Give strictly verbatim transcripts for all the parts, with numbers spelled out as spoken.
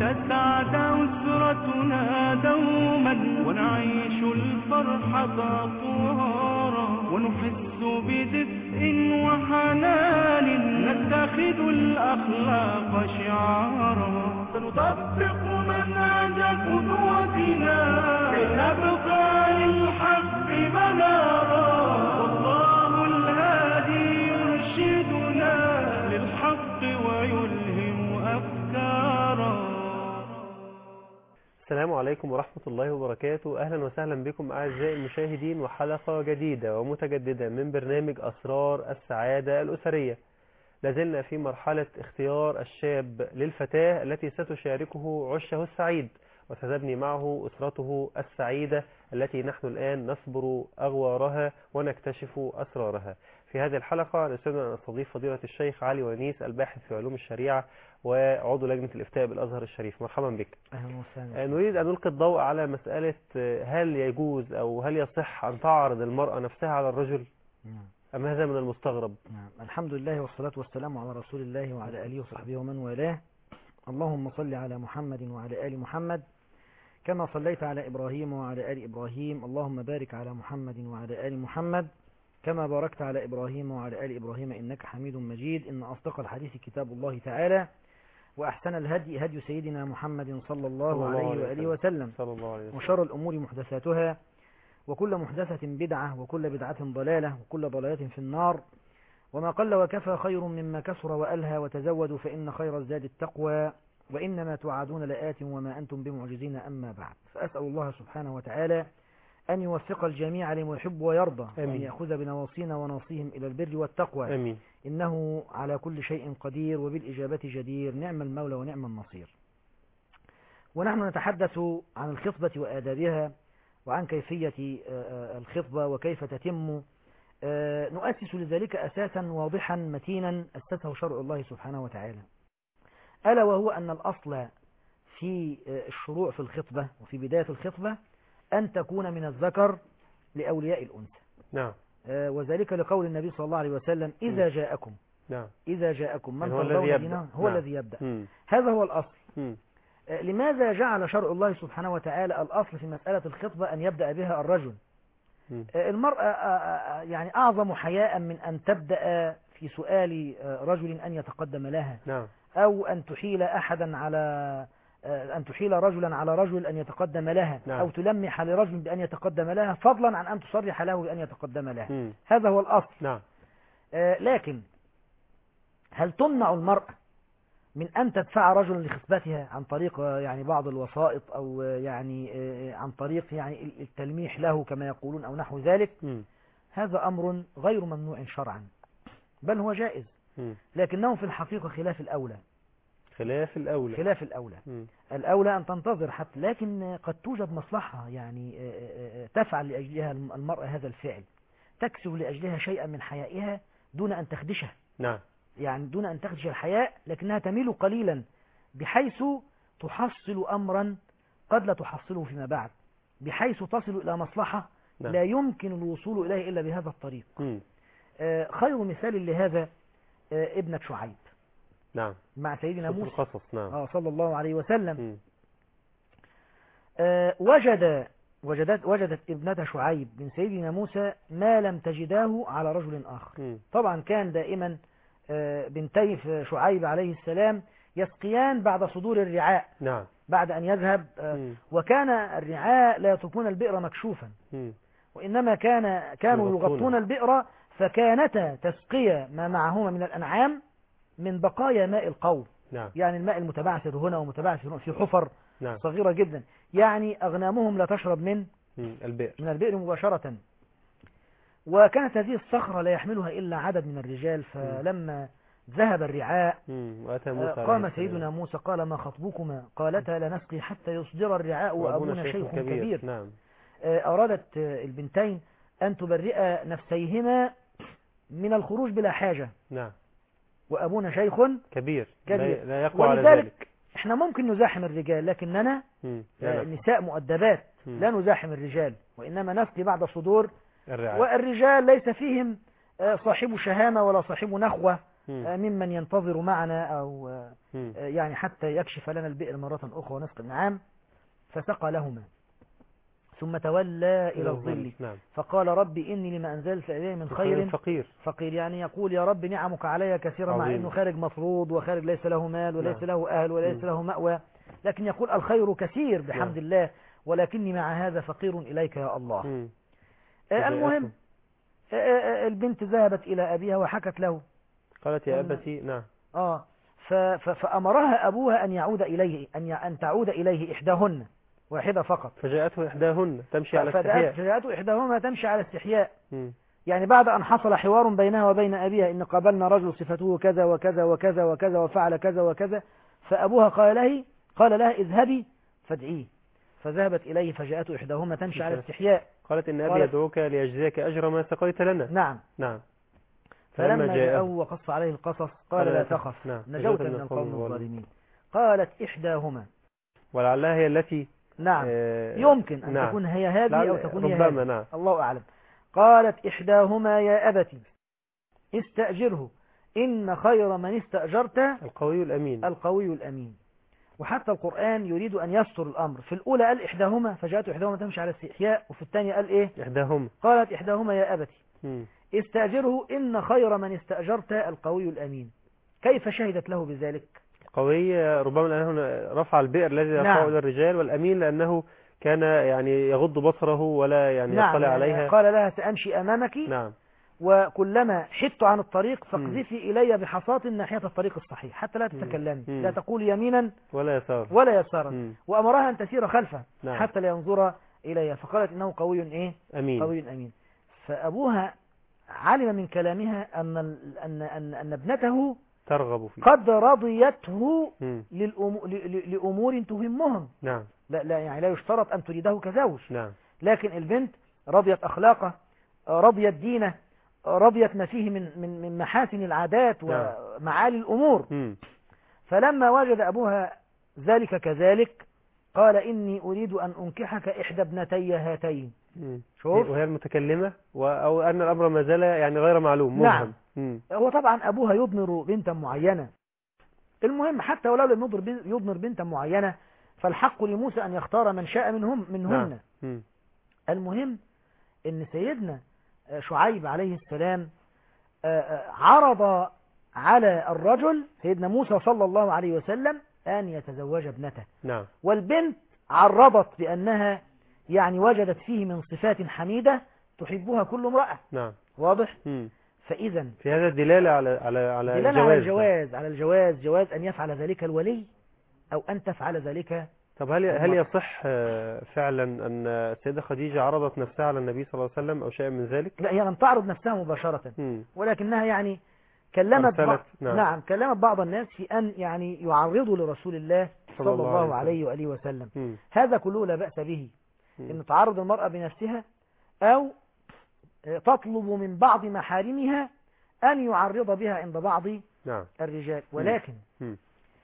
تسعد أسرتنا دوما ونعيش الفرحة أطوارا ونحس بدفء وحنان نتخذ الأخلاق شعارا سنطبق منهج قدوتنا كي نبقى للحق منارا والله الهادي يرشدنا للحق ويلهم أفكارا. السلام عليكم ورحمة الله وبركاته. أهلا وسهلا بكم أعزائي المشاهدين وحلقة جديدة ومتجددة من برنامج أسرار السعادة الأسرية. لازلنا في مرحلة اختيار الشاب للفتاة التي ستشاركه عشه السعيد وستبني معه أسرته السعيدة التي نحن الآن نصبر أغوارها ونكتشف أسرارها. في هذه الحلقة نسعدنا أن نستضيف فضيلة الشيخ علي ونيس الباحث في علوم الشريعة وعضو لجنة الإفتاء بالأزهر الشريف. مرحبا بك. أهلا وسهلا. نريد أن نلقي الضوء على مسألة هل يجوز أو هل يصح أن تعرض المرأة نفسها على الرجل أم هذا من المستغرب؟ نعم. الحمد لله والصلاة والسلام على رسول الله وعلى آله وصحبه ومن والاه. اللهم صل على محمد وعلى آل محمد كما صليت على إبراهيم وعلى آل إبراهيم. اللهم بارك على محمد وعلى آل محمد كما باركت على إبراهيم وعلى آل إبراهيم إنك حميد مجيد. إن أصدق الحديث كتاب الله تعالى وأحسن الهدي هدي سيدنا محمد صلى الله عليه وآله وسلم وشر الأمور محدثاتها وكل محدثة بدعة وكل بدعة ضلالة وكل ضلالة في النار. وما قل وكفى خير مما كثر وألهى وتزودوا فإن خير الزاد التقوى وإنما توعدون لآت وما أنتم بمعجزين. أما بعد، فأسأل الله سبحانه وتعالى أن يوفق الجميع لما يحب ويرضى وأن يأخذ بنواصينا وناصيهم إلى البر والتقوى. أمين. إنه على كل شيء قدير وبالإجابة جدير. نعم المولى ونعم النصير. ونحن نتحدث عن الخطبة وآدابها وعن كيفية الخطبة وكيف تتم. نؤسس لذلك أساسا واضحا متينا أسسه شرع الله سبحانه وتعالى، ألا وهو أن الأصل في الشروع في الخطبة وفي بداية الخطبة أن تكون من الذكر لأولياء الأنثى. نعم. وذلك لقول النبي صلى الله عليه وسلم إذا جاءكم نعم إذا جاءكم من هو الذي يبدأ. هو نعم. الذي يبدأ. مم. هذا هو الأصل. مم. لماذا جعل شرع الله سبحانه وتعالى الأصل في مسألة الخطبة أن يبدأ بها الرجل؟ مم. المرأة يعني أعظم حياء من أن تبدأ في سؤال رجل أن يتقدم لها. نعم. أو أن تحيل أحدا على أن تحيل رجلا على رجل أن يتقدم لها. نعم. أو تلمح لرجل بأن يتقدم لها فضلا عن أن تصرح له بأن يتقدم لها. مم. هذا هو الأصل. نعم. لكن هل تمنع المرأة من أن تدفع رجلا لخطبتها عن طريق يعني بعض الوسائط أو يعني عن طريق يعني التلميح له كما يقولون أو نحو ذلك؟ م. هذا أمر غير ممنوع شرعا، بل هو جائز، م. لكنه في الحقيقة خلاف الأولى. خلاف الأولى خلاف الأولى م. الأولى أن تنتظر حتى، لكن قد توجد مصلحة يعني تفعل لأجلها المرأة هذا الفعل، تكسب لأجلها شيئا من حيائها دون أن تخدشه. نعم. يعني دون أن تخدش الحياء، لكنها تميل قليلا بحيث تحصل أمرا قد لا تحصله فيما بعد، بحيث تصل إلى مصلحة نعم. لا يمكن الوصول إليه إلا بهذا الطريق. آه خير مثال لهذا آه ابنة شعيب نعم. مع سيدنا موسى القصص نعم. آه صلى الله عليه وسلم. آه وجد وجدت وجدت ابنة شعيب من سيدنا موسى ما لم تجداه على رجل آخر. م. طبعا كان دائما بنتي شعيب عليه السلام يسقيان بعد صدور الرعاء نعم. بعد أن يذهب. م. وكان الرعاء لا يتركون البئر مكشوفا، م. وإنما كان كانوا يغطون البئر، فكانتا تسقيا ما معهما من الأنعام من بقايا ماء القوم. نعم. يعني الماء المتبعثر هنا ومتبعثر هنا في حفر نعم. صغيرة جدا، يعني أغنامهم لا تشرب من م. البئر من البئر مباشرة. وكانت هذه الصخرة لا يحملها إلا عدد من الرجال، فلما ذهب الرعاء قام سيدنا موسى قال ما خطبكما؟ قالتا لا نسقي حتى يصدر الرعاء وأبونا شيخ كبير, كبير. نعم. أرادت البنتين أن تبرئ نفسيهما من الخروج بلا حاجة. نعم. وأبونا شيخ كبير, كبير. لا يقوى على ذلك. احنا ممكن نزاحم الرجال، لكننا نساء مؤدبات لا نزاحم الرجال، وإنما نسقي بعد صدور الرعاية. والرجال ليس فيهم صاحب شهامة ولا صاحب نخوة مم. آه، ممن ينتظر معنا أو آه، مم. آه، يعني حتى يكشف لنا البئر مرة أخرى ونسقي النعام، فسقى لهما ثم تولى إلى الظل نعم. فقال رب إني لما أنزلت إلي من خير فقير. فقير، يعني يقول يا رب نعمك علي كثيرا، مع عظيم. أنه خارج مفروض وخارج ليس له مال وليس نعم. له أهل وليس مم. له مأوى، لكن يقول الخير كثير بحمد نعم. الله، ولكني مع هذا فقير إليك يا الله. مم. آه، المهم آه، آه، البنت ذهبت إلى أبيها وحكت له. قالت يا أن- أبتي نعم. آه ف- ف- فأمرها أبوها أن يعود إليه، أن ي- أن تعود إليه إحداهن، واحدة فقط. فجاءته إحداهن تمشي على فجاءت استحياء. فجاءت إحداهما تمشي على استحياء، مم. يعني بعد أن حصل حوار بينها وبين أبيها إن قابلنا رجل صفته كذا وكذا وكذا وكذا وفعل كذا وكذا، فأبوها قال له قال لها اذهبي فادعيه، فذهبت إليه فجاءته إحداهما تمشي على استحياء. قالت إن أبي قالت- يدعوك ليجزيك أجر ما سقيت لنا. نعم. نعم. فلما جاءه جاءه وقص عليه القصص قال لا تخف نعم. نجوت من القوم الظالمين. قالت إحداهما، ولعلها هي التي نعم آه يمكن أن نعم. تكون هي هذه لعل- أو تكون هي ربما هذه، نعم. الله أعلم. قالت إحداهما يا أبت استأجره إن خير من استأجرت القوي الأمين. القوي الأمين. وحتى القرآن يريد أن يستر الأمر، في الأولى قال إحداهما فجاءت إحداهما تمشي على استحياء، وفي الثانية قال إيه؟ إحداهم. قالت إحداهما يا أبت مم. استأجره إن خير من استأجرت القوي الأمين. كيف شهدت له بذلك؟ القوي ربما لأنه رفع البئر الذي يرفعه نعم. إلى الرجال، والأمين لأنه كان يعني يغض بصره ولا يعني نعم، يطلع عليها. قال لها سأمشي أمامك، نعم. وكلما حدت عن الطريق فاقذفي إلي بحصاة ناحية الطريق الصحيح حتى لا تتكلمي، مم. لا تقول يمينا ولا يسار. ولا يسارا. مم. وأمرها أن تسير خلفه نعم. حتى لا ينظر إليها، فقالت إنه قوي إيه؟ أمين. قوي أمين. فأبوها علم من كلامها أن أن أن, أن ابنته ترغب فيه. قد رضيته مم. للأمو- ل- ل- لأمور تهمهم. نعم. لا, لا يعني لا يشترط أن تريده كزوج، نعم. لكن البنت رضيت أخلاقه، رضيت دينه، رضيت ما فيه من من من محاسن العادات نعم. ومعالي الأمور. مم. فلما وجد أبوها ذلك كذلك قال إني أريد أن أنكحك إحدى ابنتي هاتين. مم. شوف. وهي المتكلمة و... أو أن الأمر ما زال يعني غير معلوم. نعم. مم. هو طبعا أبوها يضمر بنتا معينة، المهم حتى ولو لم يضمر بن- يضمر بنتا معينة فالحق لموسى أن يختار من شاء منهم منهن. نعم. مم. المهم أن سيدنا شعيب عليه السلام آه، آه، عرض على الرجل سيدنا موسى صلى الله عليه وسلم أن يتزوج ابنته، نعم. والبنت عرضت بأنها يعني وجدت فيه من صفات حميدة تحبها كل امرأة. نعم. واضح؟ مم. فإذا في هذا الدلالة على على على دلالة الجواز. على الجواز على الجواز جواز أن يفعل ذلك الولي أو أن تفعل ذلك. طب هل هل يصح آه، فعلا أن السيدة خديجة عرضت نفسها على النبي صلى الله عليه وسلم أو شيء من ذلك؟ لا، هي لم تعرض نفسها مباشرة، مم. ولكنها يعني كلمت أرسلت. بعض نعم. نعم كلمت بعض الناس في أن يعني يعرضوا لرسول الله صلى الله عليه وآله وسلم. مم. هذا كله لا بأس به، مم. أن تعرض المرأة بنفسها أو تطلب من بعض محارمها أن يعرض بها عند بعض نعم. الرجال، ولكن مم.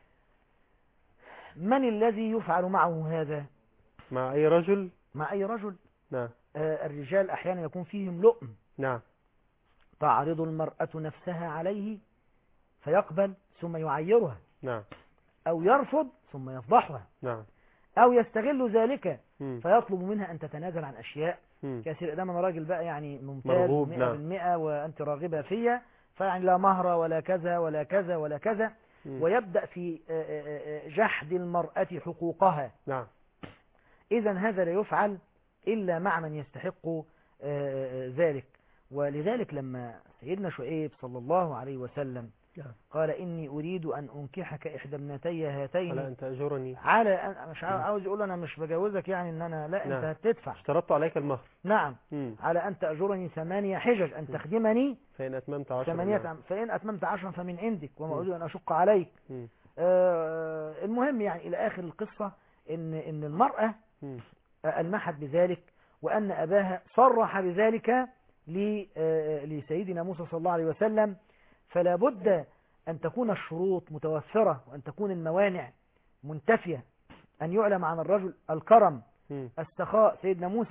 من الذي يفعل معه هذا؟ مع أي رجل. مع أي رجل. نعم. آه، الرجال أحيانا يكون فيهم لؤم، نعم. تعرض المرأة نفسها عليه فيقبل ثم يعيرها، نعم. أو يرفض ثم يفضحها، نعم. أو يستغل ذلك مم. فيطلب منها أن تتنازل عن أشياء مم. كثير. دام أنا راجل بقى يعني ممتاز مرغوب. مئة نعم. بالمئة وأنت راغبة فيا، فيعني لا مهر ولا كذا ولا كذا ولا كذا، مم. ويبدأ في آه، آه، آه، جحد المرأة حقوقها. نعم. إذا هذا لا يفعل إلا مع من يستحق آه، آه، ذلك. ولذلك لما سيدنا شعيب صلى الله عليه وسلم نعم. قال إني أريد أن أنكحك إحدى ابنتي على هاتين أن تأجرني. على أن مش عاو- عاوز يقول أنا مش بجوزك، يعني إن أنا لا نعم. أنت هتدفع. اشترطت عليك المهر. نعم. مم. على أن تأجرني ثمانية حجج أن تخدمني فإن أتممت عشرة. ثمانية نعم. عام، فإن أتممت عشرا فمن عندك وما مم. أريد أن أشق عليك. مم. آه المهم يعني إلى آخر القصة إن إن المرأة مم. ألمحت بذلك، وأن أباها صرح بذلك ل- آه، لسيدنا موسى صلى الله عليه وسلم. فلا بد أن تكون الشروط متوفرة وأن تكون الموانع منتفية، أن يعلم عن الرجل الكرم مم. السخاء. سيدنا موسى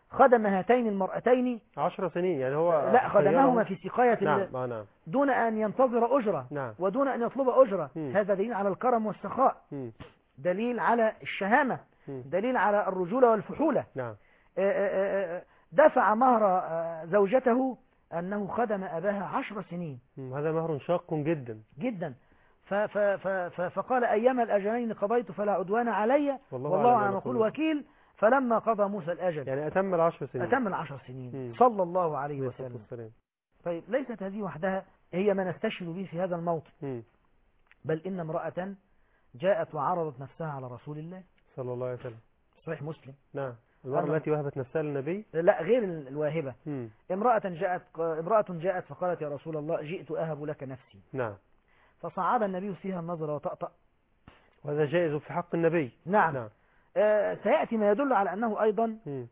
خدم هاتين المرأتين عشر سنين يعني هو لا خدمهما خيره. في سقاية نعم ال- آه نعم دون أن ينتظر أجرة نعم ودون أن يطلب أجرة. مم. هذا دليل على الكرم والسخاء، مم. دليل على الشهامة، مم. دليل على الرجولة والفحولة. نعم آه، آه، آه، دفع مهر آه، زوجته أنه خدم أباها عشر سنين مم. هذا مهر شاق جدا جدا. ف- ف- ف- ف- فقال أيما الأجلين قضيت فلا عدوان علي والله والله أعلم على ما نقول نقول. وكيل. فلما قضى موسى الأجل يعني أتم العشر سنين أتم العشر سنين مم. صلى الله عليه عليه الصلاة وسلم. والسلام. طيب ليست هذه وحدها هي ما نستشهد به في هذا الموطن، مم. بل إن امرأة جاءت وعرضت نفسها على رسول الله صلى الله عليه وسلم. صحيح مسلم. نعم المرأة أنا- التي وهبت نفسها للنبي. لا غير الواهبة، مم. امرأة جاءت امرأة جاءت فقالت يا رسول الله جئت أهب لك نفسي، نعم فصعد النبي فيها النظر وطأطأ. وهذا جائز في حق النبي. نعم, نعم. آه سيأتي ما يدل على أنه أيضا مم.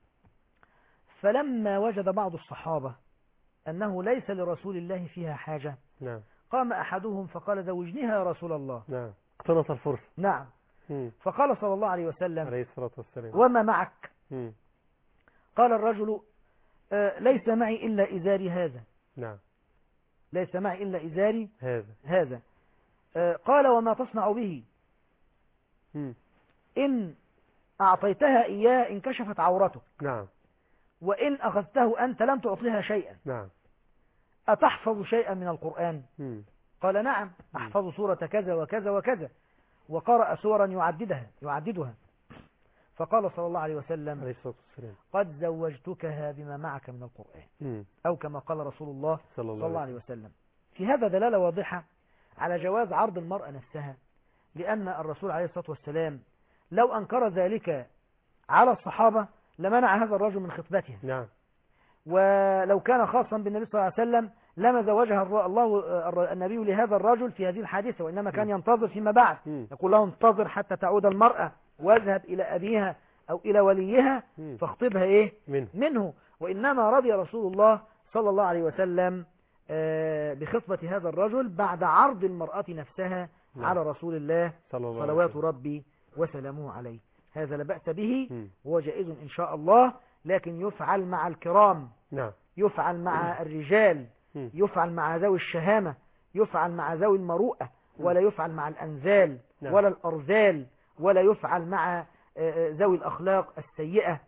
فلما وجد بعض الصحابة أنه ليس لرسول الله فيها حاجة نعم قام أحدهم فقال زوجنيها يا رسول الله. نعم اقتنص الفرصة. نعم. مم. فقال صلى الله عليه وسلم عليه الصلاة والسلام. وما معك؟ مم. قال الرجل آه ليس معي إلا إزاري هذا، نعم ليس معي إلا إزاري هذا. هذا. آه قال وما تصنع به؟ مم. إن أعطيتها إياه انكشفت عورته، نعم وإن أخذته أنت لم تعطيها شيئا، نعم أتحفظ شيئا من القرآن؟ مم. قال نعم أحفظ سورة كذا وكذا وكذا، وقرأ سورا يعددها يعددها. فقال صلى الله عليه وسلم عليه الصلاة والسلام. قد زوجتكها بما معك من القرآن، مم. أو كما قال رسول الله صلى صلى الله الله عليه عليه وسلم. في هذا دلالة واضحة على جواز عرض المرأة نفسها، لأن الرسول عليه الصلاة والسلام لو أنكر ذلك على الصحابة لمنع هذا الرجل من خطبتها، نعم ولو كان خاصا بالنبي صلى الله عليه وسلم لما زوجها الر- الله الر- النبي لهذا الرجل في هذه الحادثة، وإنما كان ينتظر فيما بعد، مم. يقول له انتظر حتى تعود المرأة واذهب إلى أبيها أو إلى وليها مم. فاخطبها إيه منه. منه. وإنما رضي رسول الله صلى الله عليه وسلم آه، بخطبة هذا الرجل بعد عرض المرأة نفسها نعم. على رسول الله صلى الله عليه صلوات وسلم. ربي وسلامه عليه. هذا لا بأس به مم. وهو جائز إن شاء الله، لكن يفعل مع الكرام، نعم يفعل مع الرجال، مم. يفعل مع ذوي الشهامة، يفعل مع ذوي المروءة، ولا يفعل مع الأنزال نعم. ولا الأرذال، ولا يفعل مع آه، ذوي الأخلاق السيئة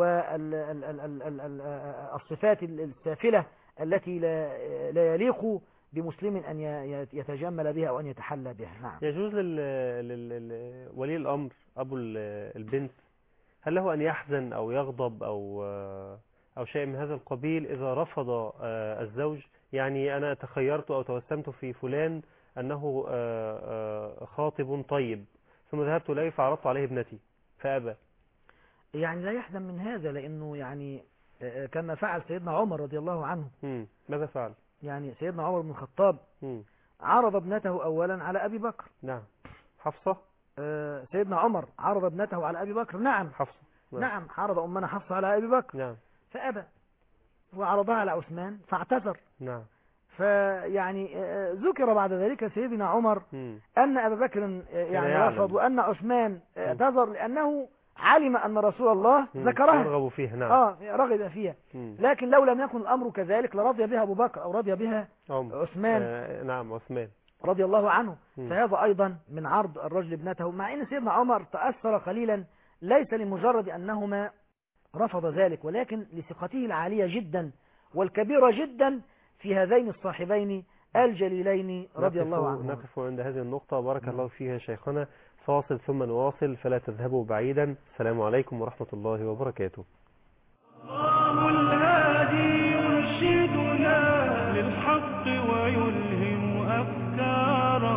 والصفات السافلة التي لا لا يليق بمسلم أن ي- يتجمل بها أو أن يتحلى بها. نعم. يجوز لل... لل... لل... ولي الأمر أبو ال- البنت هل له أن يحزن أو يغضب أو أو شيء من هذا القبيل إذا رفض آه، الزوج؟ يعني أنا تخيرت أو توسمت في فلان أنه آه، آه، خاطب طيب، ثم ذهبت إليه فعرضت عليه ابنتي فأبى. يعني لا يحزن من هذا، لأنه يعني آه، كما فعل سيدنا عمر رضي الله عنه. مم. ماذا فعل؟ يعني سيدنا عمر بن الخطاب مم. عرض ابنته أولا على أبي بكر. نعم. حفصة. آه، سيدنا عمر عرض ابنته على أبي بكر. نعم. حفصة. نعم, نعم عرض أمنا حفصة على أبي بكر. نعم. فأبى، وعرضها على عثمان فاعتذر. نعم. فيعني آه، ذكر بعد ذلك سيدنا عمر مم. أن أبا بكر آه، يعني يعلم. رفض، وأن عثمان آه، اعتذر لأنه علم أن رسول الله مم. ذكرها. يرغب فيها. نعم. آه رغب فيها. مم. لكن لو لم يكن الأمر كذلك لرضي بها أبو بكر أو رضي بها عمر. عثمان آه نعم عثمان رضي الله عنه. مم. فهذا أيضا من عرض الرجل ابنته، مع أن سيدنا عمر تأثر قليلا ليس لمجرد أنهما رفض ذلك، ولكن لثقته العالية جدا والكبيرة جدا في هذين الصاحبين الجليلين رضي الله عنهما. نقف عند هذه النقطة. بارك الله فيها شيخنا. فاصل ثم نواصل، فلا تذهبوا بعيدا. السلام عليكم ورحمة الله وبركاته. الله الهادي يرشدنا للحق ويلهم أفكارا،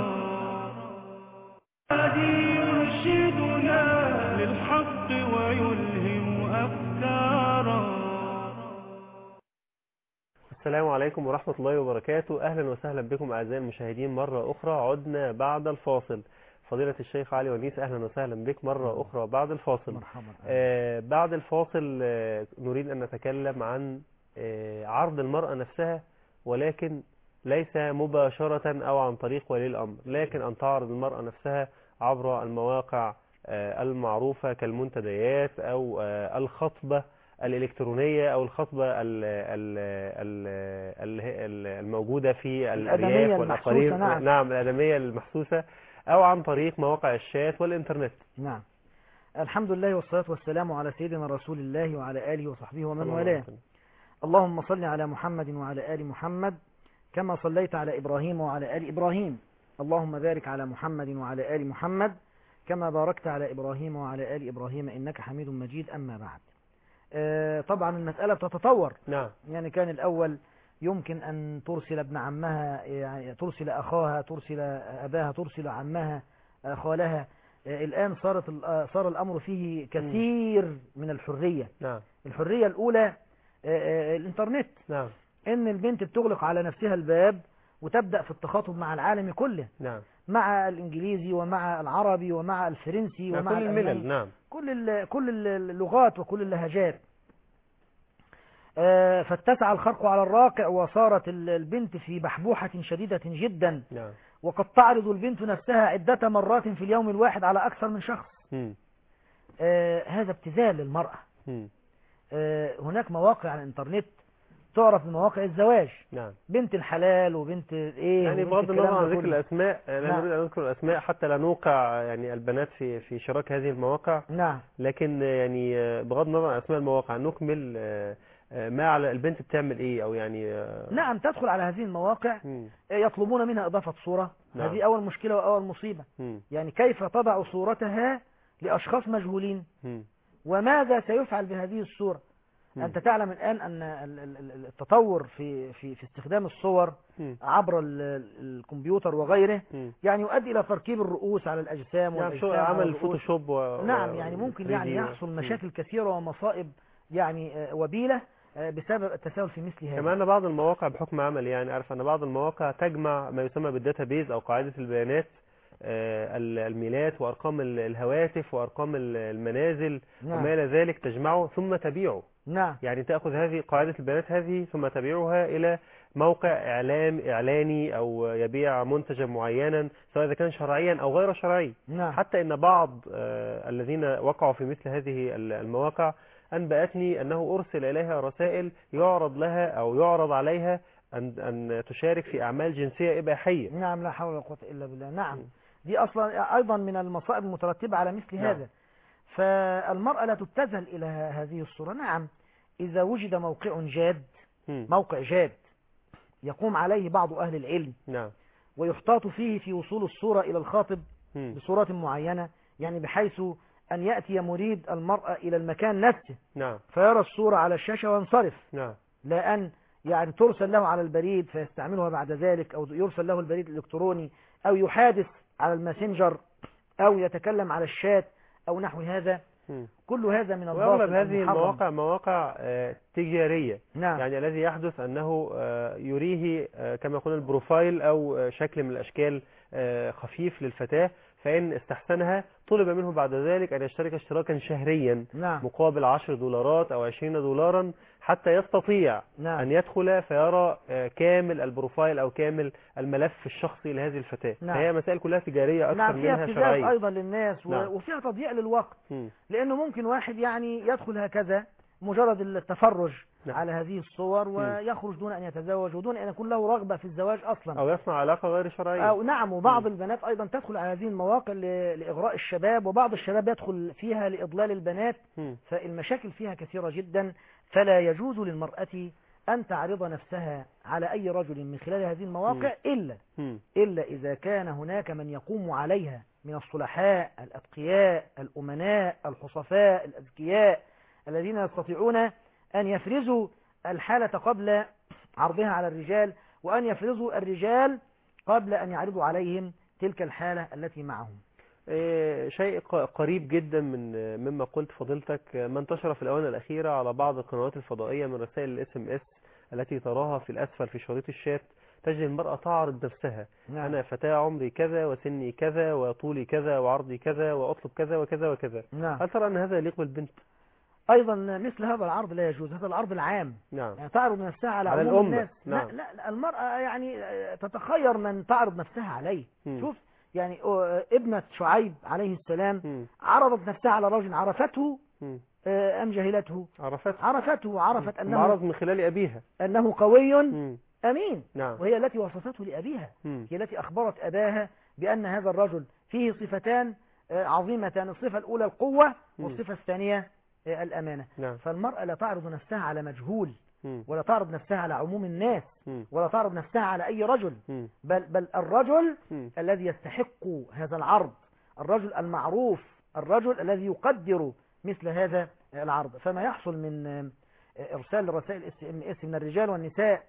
الهادي يرشدنا للحق ويلهم أفكارا. السلام عليكم ورحمة الله وبركاته. أهلا وسهلا بكم أعزائي المشاهدين مرة أخرى. عدنا بعد الفاصل. فضيلة الشيخ علي ونيس أهلا وسهلا بك مرة أخرى بعد الفاصل. مرحبا. آه بعد الفاصل آه نريد أن نتكلم عن آه عرض المرأة نفسها، ولكن ليس مباشرة أو عن طريق ولي الأمر، لكن أن تعرض المرأة نفسها عبر المواقع آه المعروفة كالمنتديات أو آه الخطبة الإلكترونية أو الخطبة ال ال ال ال الموجودة في الآدمية الأرياف والأقاليم، المحسوسة، نعم. نعم الآدمية المحسوسة، أو عن طريق مواقع الشات والإنترنت. نعم. الحمد لله والصلاة والسلام على سيدنا رسول الله وعلى آله وصحبه ومن صلى الله والاه. عليه وسلم. اللهم صل على محمد وعلى آل محمد كما صليت على إبراهيم وعلى آل إبراهيم. اللهم بارك على محمد وعلى آل محمد كما باركت على إبراهيم وعلى آل إبراهيم إنك حميد مجيد. أما بعد، آه، طبعا المسألة بتتطور. نعم. يعني كان الأول يمكن أن ترسل ابن عمها، يعني ترسل أخاها، ترسل أباها، ترسل عمها، آه، خالها. آه، الآن صارت ال- آه، صار الأمر فيه كثير من الحرية. نعم. الحرية الأولى آه، آه، الإنترنت، نعم. إن البنت بتغلق على نفسها الباب وتبدأ في التخاطب مع العالم كله، نعم. مع الإنجليزي ومع العربي ومع الفرنسي مع ومع كل الملل. الألماني، نعم. كل ال- كل اللغات وكل اللهجات. آه، فاتسع الخرق على الراقع، وصارت ال- البنت في بحبوحة شديدة جدا، نعم. وقد تعرض البنت نفسها عدة مرات في اليوم الواحد على أكثر من شخص. مم. آه، هذا ابتذال للمرأة. مم. آه، هناك مواقع على الإنترنت تعرف بمواقع الزواج، نعم. بنت الحلال وبنت ايه، يعني وبنت بغض النظر الكلام عن ده ذكر كله. الأسماء، لا نعم. نريد أن نذكر الأسماء حتى لا نوقع يعني البنات في في شراك هذه المواقع. نعم. لكن يعني بغض النظر عن أسماء المواقع نكمل ما على البنت بتعمل إيه، أو يعني. نعم، تدخل على هذه المواقع، مم. يطلبون منها إضافة صورة. نعم. هذه أول مشكلة وأول مصيبة. مم. يعني كيف تضع صورتها لأشخاص مجهولين، مم. وماذا سيفعل بهذه الصورة؟ مم. أنت تعلم الآن أن ال- ال- ال- التطور في في في استخدام الصور مم. عبر ال- ال- الكمبيوتر وغيره مم. يعني يؤدي إلى تركيب الرؤوس على الأجسام يعني والأجسام شو على عمل الرؤوس. فوتوشوب و... نعم، و- يعني ممكن ثري دي يعني و- يحصل مم. مشاكل كثيرة ومصائب يعني آه، وبيلة آه، بسبب التساهل في مثل هذا. كمان أن بعض المواقع بحكم عمل، يعني أعرف أن بعض المواقع تجمع ما يسمى بالداتابيز أو قاعدة البيانات، آه، ال- الميلات وأرقام ال- الهواتف وأرقام ال- المنازل نعم. وما إلى ذلك، تجمعه ثم تبيعه. نعم. يعني تأخذ هذه قاعدة البيانات هذه ثم تبيعها إلى موقع إعلام إعلاني أو يبيع منتجا معينا، سواء إذا كان شرعيا أو غير شرعي. نعم. حتى إن بعض آه، الذين وقعوا في مثل هذه ال- المواقع أنبأتني أنه أرسل إليها رسائل يعرض لها أو يعرض عليها أن أن تشارك في أعمال جنسية إباحية. نعم، لا حول ولا قوة إلا بالله. نعم، دي أصلا أيضا من المصائب المترتبة على مثل نعم. هذا. فالمرأة لا تبتذل إلى هذه الصورة. نعم، إذا وجد موقع جاد، مم. موقع جاد يقوم عليه بعض أهل العلم نعم. ويحتاط فيه في وصول الصورة إلى الخاطب مم. بصورة معينة، يعني بحيث أن يأتي مريد المرأة إلى المكان نفسه نعم. فيرى الصورة على الشاشة وينصرف، نعم. لا أن يعني ترسل له على البريد فيستعملها بعد ذلك، أو يرسل له البريد الإلكتروني، أو يحادث على الماسنجر، أو يتكلم على الشات أو نحو هذا. مم. كل هذا من وأغلب الباطل هذه المحرم. المواقع مواقع آه، تجارية. نعم. يعني الذي يحدث أنه آه، يريه آه، كما يقول البروفايل أو آه، شكل من الأشكال آه، خفيف للفتاة، فإن استحسنها طلب منه بعد ذلك أن يشترك اشتراكا شهريا نعم. مقابل عشر دولارات أو عشرين دولارا حتى يستطيع نعم. أن يدخل فيرى آه، كامل البروفايل أو كامل الملف الشخصي لهذه الفتاة. نعم. فهي مسائل كلها تجارية أكثر نعم، فيها منها ابتزاز شرعية. أيضا للناس و... نعم. وفيها تضييع للوقت، مم. لأنه ممكن واحد يعني يدخل هكذا مجرد التفرج نعم. على هذه الصور ويخرج دون أن يتزوج ودون أن يكون له رغبة في الزواج أصلا، أو يصنع علاقة غير شرعية. أو نعم. وبعض مم. البنات أيضا تدخل على هذه المواقع ل... لإغراء الشباب، وبعض الشباب يدخل فيها لإضلال البنات. مم. فالمشاكل فيها كثيرة جدا، فلا يجوز للمرأة أن تعرض نفسها على أي رجل من خلال هذه المواقع إلا مم. إلا إذا كان هناك من يقوم عليها من الصلحاء الأتقياء الأمناء الحصفاء الأذكياء الذين يستطيعون أن يفرزوا الحالة قبل عرضها على الرجال، وأن يفرزوا الرجال قبل أن يعرضوا عليهم تلك الحالة التي معهم. إيه، شيء ق- قريب جدا من مما قلت فضيلتك، ما انتشر في الآونة الأخيرة على بعض القنوات الفضائية من رسائل الاس ام اس التي تراها في الأسفل في شريط الشات. تجد المرأة تعرض نفسها. نعم. أنا فتاة عمري كذا وسني كذا وطولي كذا وعرضي كذا وأطلب كذا وكذا وكذا. نعم. هل ترى أن هذا يليق بالبنت؟ أيضا مثل هذا العرض لا يجوز، هذا العرض العام، نعم. يعني تعرض نفسها على, على عموم الأمة. الناس. نعم. لا, لا, لا المرأة يعني تتخير من تعرض نفسها عليه. مم. شوف يعني ابنة شعيب عليه السلام مم. عرضت نفسها على رجل عرفته مم. آه، أم جهلته؟ عرفت عرفته، عرفت أنه, معرض من خلال أبيها. أنه قوي مم. أمين. نعم. وهي التي وصفته لأبيها، مم. هي التي أخبرت أباها بأن هذا الرجل فيه صفتان آه، عظيمتان، الصفة الأولى القوة مم. والصفة الثانية آه، الأمانة. نعم. فالمرأة لا تعرض نفسها على مجهول، مم. ولا تعرض نفسها على عموم الناس، مم. ولا تعرض نفسها على أي رجل، مم. بل, بل الرجل مم. الذي يستحق هذا العرض، الرجل المعروف، الرجل الذي يقدر مثل هذا العرض. فما يحصل من آه، إرسال رسائل اس ام اس من الرجال والنساء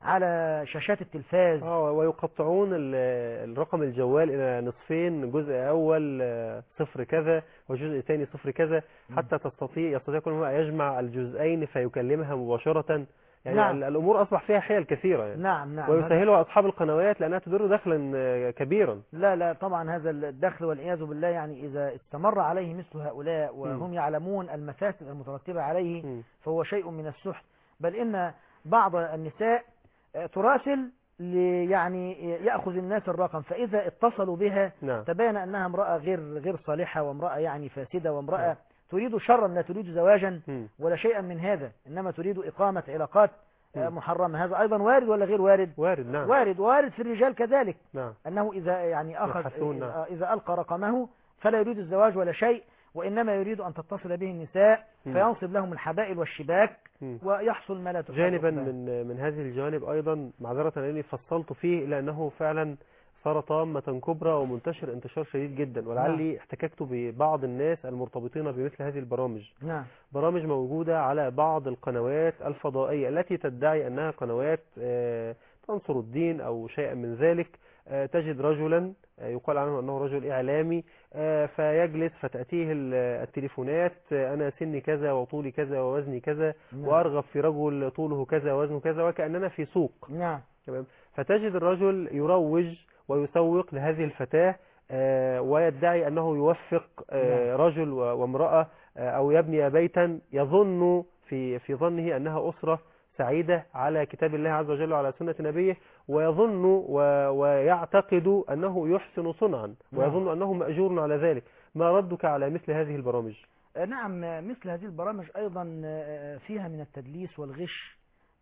على شاشات التلفاز، اه ويقطعون ال- الرقم الجوال الى نصفين، جزء اول آه، صفر كذا وجزء ثاني صفر كذا، حتى تستطيع يستطيع كل امرأة يجمع الجزئين فيكلمها مباشرة. يعني نعم. ال- الامور اصبح فيها حيل كثيرة يعني. نعم نعم. ويسهلها اصحاب القنوات لانها تدر دخلا آه، كبيرا. لا لا طبعا هذا الدخل والعياذ بالله، يعني إذا استمر عليه مثل هؤلاء وهم م. يعلمون المفاسد المترتبة عليه م. فهو شيء من السحت. بل إن بعض النساء آه، تراسل لي- يعني يأخذ الناس الرقم، فإذا اتصلوا بها نعم. تبين أنها امرأة غير غير صالحة، وامرأة يعني فاسدة، وامرأة نعم. تريد شرا لا تريد زواجا م. ولا شيئا من هذا، إنما تريد إقامة علاقات آه، م. محرمة. هذا أيضا وارد ولا غير وارد؟ وارد. نعم. وارد. وارد في الرجال كذلك، نعم. أنه إذا يعني أخذ يبحثون. نعم. آه، إذا ألقى رقمه فلا يريد الزواج ولا شيء، وإنما يريد أن تتصل به النساء م. فينصب لهم الحبائل والشباك م. ويحصل ما لا تحب. جانبا من من هذه الجوانب ايضا، معذرة لاني فصلت فيه لانه فعلا صار طامة كبرى ومنتشر انتشار شديد جدا، ولعلي احتككت ببعض الناس المرتبطين بمثل هذه البرامج. نعم. برامج موجودة على بعض القنوات الفضائية التي تدعي انها قنوات آه، تنصر الدين او شيئا من ذلك. آه، تجد رجلا آه، يقال عنه انه رجل اعلامي، آه، فيجلس فتأتيه ال- التليفونات، آه، انا سني كذا وطولي كذا ووزني كذا، نعم. وارغب في رجل طوله كذا ووزنه كذا، وكأننا في سوق. نعم. تمام. فتجد الرجل يروج ويسوق لهذه الفتاة، آه، ويدعي أنه يوفق آه، رجل و- وامرأة، آه، أو يبني بيتا يظن في في ظنه أنها أسرة سعيدة على كتاب الله عز وجل وعلى سنة نبيه، ويظن و- ويعتقد أنه يحسن صنعا، ويظن أنه مأجور على ذلك. ما ردك على مثل هذه البرامج؟ آه، نعم. مثل هذه البرامج أيضا آه، فيها من التدليس والغش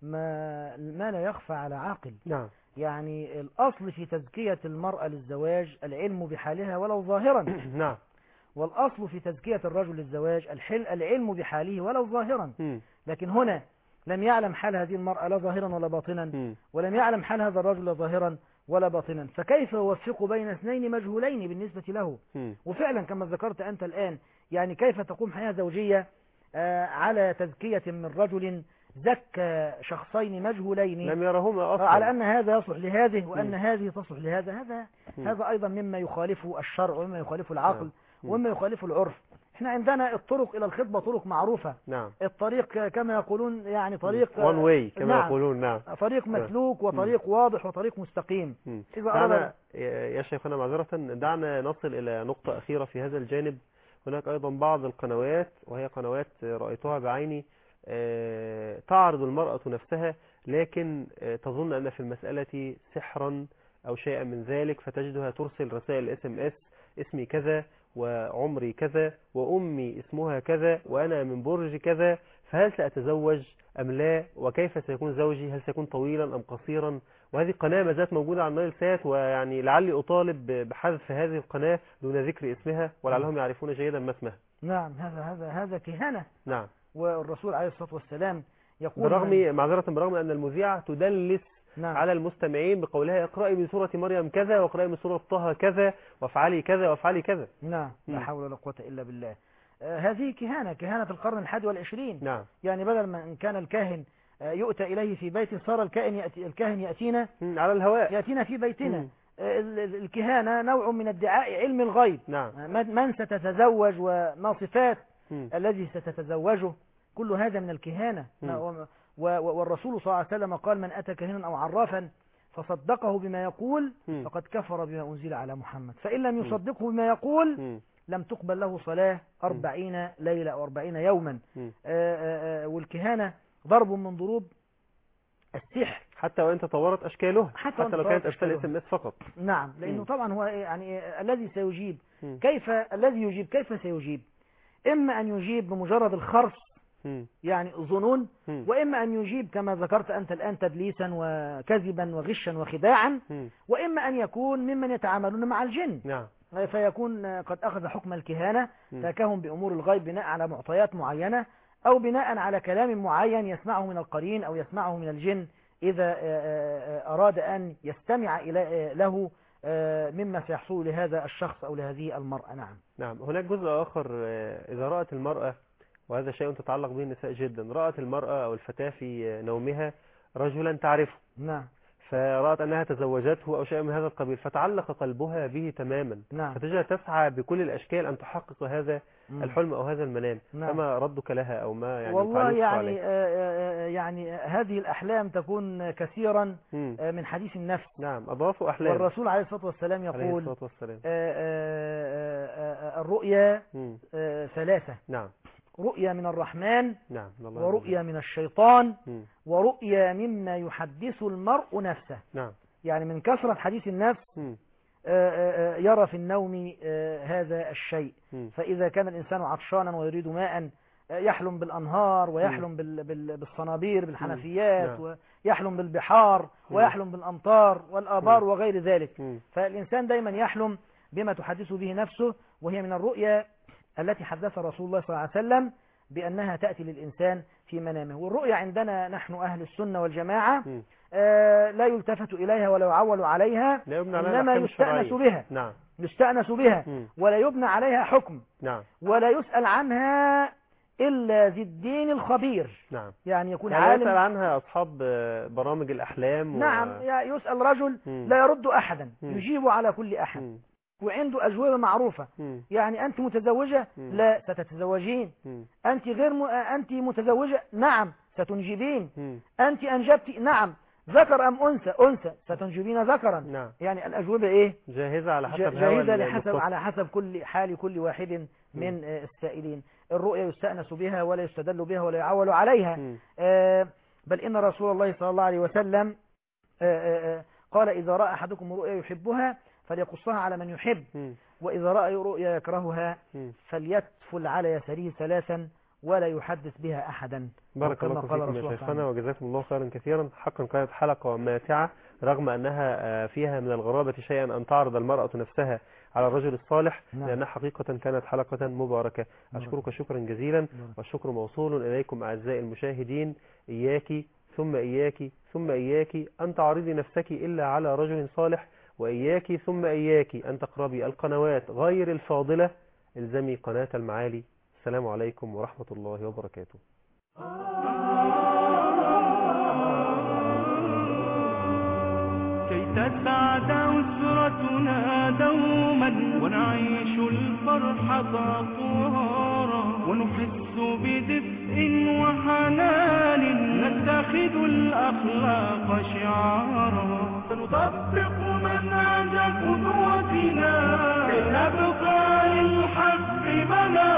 ما ما لا يخفى على عاقل. نعم. يعني الأصل في تزكية المرأة للزواج العلم بحالها ولو ظاهرا، نعم. والأصل في تزكية الرجل للزواج الحل العلم بحاله ولو ظاهرا. م. لكن هنا لم يعلم حال هذه المرأة لا ظاهرا ولا باطنا، م. ولم يعلم حال هذا الرجل لا ظاهرا ولا باطنا، فكيف يوفق بين اثنين مجهولين بالنسبة له؟ م. وفعلا كما ذكرت أنت الآن، يعني كيف تقوم حياة زوجية آه، على تزكية من رجل زكى شخصين مجهولين لم يرهما أصلا، على أن هذا يصلح لهذه وأن م. هذه تصلح لهذا. هذا م. هذا أيضا مما يخالف الشرع ومما يخالف العقل نعم. م. ومما يخالف العرف. احنا عندنا الطرق إلى الخطبة طرق معروفة، نعم. الطريق كما يقولون يعني طريق one way كما نعم. يقولون. نعم. طريق مسلوك وطريق واضح وطريق مستقيم. مم. إذا دعنا أراد يا شيخنا معذرة، دعنا نصل إلى نقطة أخيرة في هذا الجانب. هناك أيضا بعض القنوات، وهي قنوات رأيتها بعيني، آه، تعرض المرأة نفسها لكن آه، تظن أن في المسألة سحرا أو شيئا من ذلك، فتجدها ترسل رسائل اس ام اس: اسمي كذا وعمري كذا وأمي اسمها كذا وأنا من برج كذا، فهل سأتزوج أم لا؟ وكيف سيكون زوجي؟ هل سيكون طويلا أم قصيرا؟ وهذه قناة ما زالت موجودة على النايل سات، ويعني لعلي أطالب بحذف هذه القناة دون ذكر اسمها، ولعلهم يعرفون جيدا ما اسمها. نعم. هذا هذا هذا كهانة. نعم. والرسول عليه الصلاة والسلام يقول برغم معذرة برغم أن المذيعة تدلس نعم. على المستمعين بقولها: اقرأي من سورة مريم كذا، واقرأي من سورة طه كذا، وافعلي كذا وافعلي كذا. نعم. لا مم. حول ولا قوة إلا بالله. آه هذه كهانة، كهانة القرن الحادي والعشرين. نعم. يعني بدل ما إن كان الكاهن آه يؤتى إليه في بيته، صار الكاهن يأتي الكاهن يأتينا مم. على الهواء. يأتينا في بيتنا. مم. آه ال- ال- الكهانة نوع من ادعاء علم الغيب. نعم. آه من من ستتزوج وما صفات مم. الذي ستتزوجه، كل هذا من الكهانة. مم. و- و- والرسول صلى الله عليه وسلم قال: من أتى كاهنا أو عرافا فصدقه بما يقول مم. فقد كفر بما أنزل على محمد، فإن لم يصدقه بما يقول مم. لم تقبل له صلاة أربعين ليلة أو أربعين يوما. مم. آآ آآ والكهانة ضرب من ضروب السحر، حتى وإن تطورت أشكالها، حتى حتى, وإن لو تطورت كانت أرسال أشكالها. اس ام اس فقط. نعم. لأنه مم. طبعا هو يعني الذي سيجيب مم. كيف الذي يجيب كيف سيجيب إما أن يجيب بمجرد الخرص مم. يعني ظنون، مم. وإما أن يجيب كما ذكرت أنت الآن تدليسا وكذبا وغشا وخداعا، مم. وإما أن يكون ممن يتعاملون مع الجن نعم. فيكون قد أخذ حكم الكهانة مم. فاكهم بأمور الغيب بناء على معطيات معينة أو بناء على كلام معين يسمعه من القرين أو يسمعه من الجن إذا أراد أن يستمع إلى له مما سيحصل لهذا الشخص أو لهذه المرأة. نعم. نعم. هناك جزء آخر، إذا رأت المرأة، وهذا شيء تتعلق به النساء جدا، رأت المرأة أو الفتاة في نومها رجلا تعرفه، نعم. فرأت أنها تزوجته أو شيء من هذا القبيل، فتعلق قلبها به تماما. نعم. فتجد تسعى بكل الأشكال أن تحقق هذا مم. الحلم أو هذا المنام. نعم. فما ردك لها أو ما يعني والله تعليقك يعني عليه؟ آه يعني هذه الأحلام تكون كثيرا مم. آه من حديث النفس. نعم. أضافوا أحلام. والرسول عليه الصلاة والسلام عليه يقول الصلاة والسلام. آه آه آه الرؤيا مم. آه ثلاثة: نعم. رؤيا من الرحمن، نعم. الله ورؤيا من الشيطان، مم. ورؤيا مما يحدث المرء نفسه. نعم. يعني من كثرة حديث النفس مم. آه آه يرى في النوم آه هذا الشيء. مم. فإذا كان الإنسان عطشانا ويريد ماء يحلم بالأنهار، ويحلم بال بال بالصنابير بالحنفيات، نعم. ويحلم بالبحار، ويحلم بالأمطار والآبار مم. وغير ذلك. مم. فالإنسان دايما يحلم بما تحدث به نفسه، وهي من الرؤيا التي حدث رسول الله صلى الله عليه وسلم بأنها تأتي للإنسان في منامه. والرؤيا عندنا نحن أهل السنة والجماعة مم. آه لا يلتفت إليها ولا يعول عليها، لا يبنى عليها إنما الأحكام يستأنس الشرعية. بها نعم. يستأنس بها مم. ولا يبنى عليها حكم، نعم. ولا يسأل عنها إلا ذي الدين الخبير. نعم. يعني يكون يعني عالم. يسأل عنها أصحاب برامج الأحلام و... نعم. يسأل رجل مم. لا يرد أحدا، مم. يجيب على كل أحد، مم. وعنده أجوبة معروفة. مم. يعني أنت متزوجة؟ مم. لا، ستتزوجين. مم. أنت غير م... أنت متزوجة؟ نعم، ستنجبين. مم. أنت أنجبت؟ نعم. ذكر أم أنثى؟ أنثى، ستنجبين ذكرا. نعم. يعني الأجوبة إيه؟ جاهزة على حسب هوى جاهزة لحسب المتصل. على حسب كل حال كل واحد من آه، السائلين. الرؤيا يستأنس بها ولا يستدل بها ولا يعول عليها. مم. آه، بل إن رسول الله صلى الله عليه وسلم آه، آه، آه، قال: إذا رأى أحدكم رؤيا يحبها فليقصها على من يحب، مم. وإذا رأى رؤيا يكرهها مم. فليتفل على يساره ثلاثا ولا يحدث بها أحدا. بارك كما الله قال فيكم رسول يا الله شيخنا، صلى الله وجزاكم الله خيرا كثيرا. حقا كانت حلقة ماتعة، رغم أنها آه، فيها من الغرابة شيئا أن تعرض المرأة نفسها على الرجل الصالح، نعم. لأنها حقيقة كانت حلقة مباركة. أشكرك شكرا جزيلا، والشكر موصول إليكم أعزائي المشاهدين. إياك ثم إياك ثم إياك أن تعرضي نفسك إلا على رجل صالح، وإياك ثم إياك أن تقربي القنوات غير الفاضلة. الزمي قناة المعالي. السلام عليكم ورحمة الله وبركاته. كي تسعد أسرتنا دوما ونعيش الفرح طهورا، ونحس بدفء وحنان، نتخذ الأخلاق شعارا، سنطبق منهج قدوتنا كي نبقى للحق بنا.